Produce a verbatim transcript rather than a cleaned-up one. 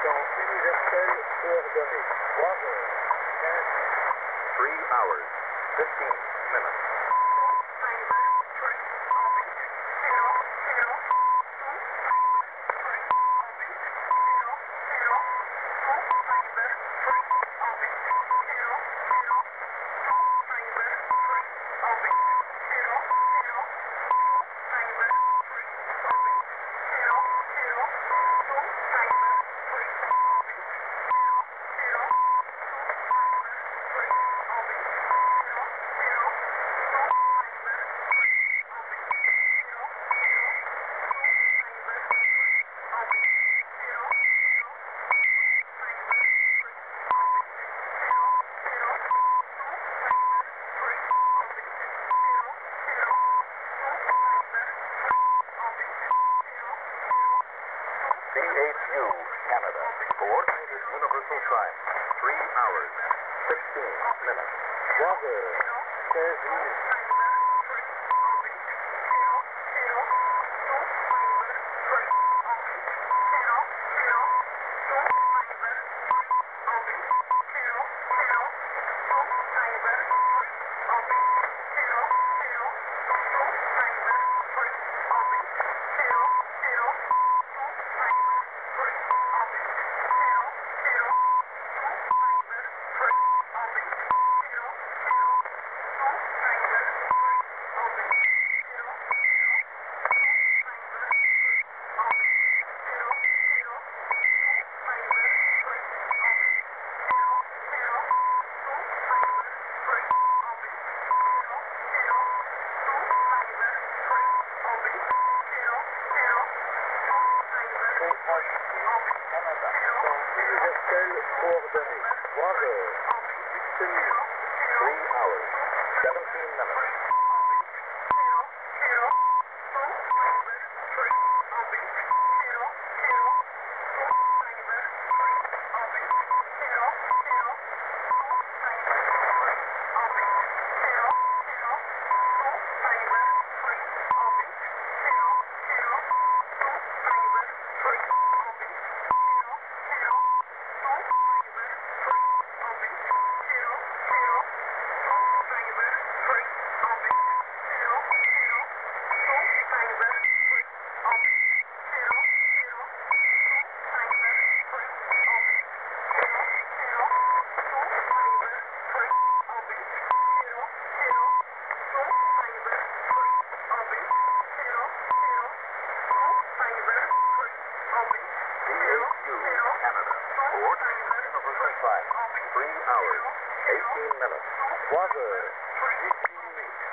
Temps universel coordonné. trois heures, quinze minutes. Three hours, fifteen minutes. C H U, Canada, Coordinated Universal Time, three hours, sixteen minutes. trois heures, quinze minutes. Canada, temps universel coordonné. trois heures, huit minutes. Three hours, seventeen minutes. C H U, Canada, Coordinated Universal Time, three hours, eighteen minutes. trois heures, dix-huit minutes.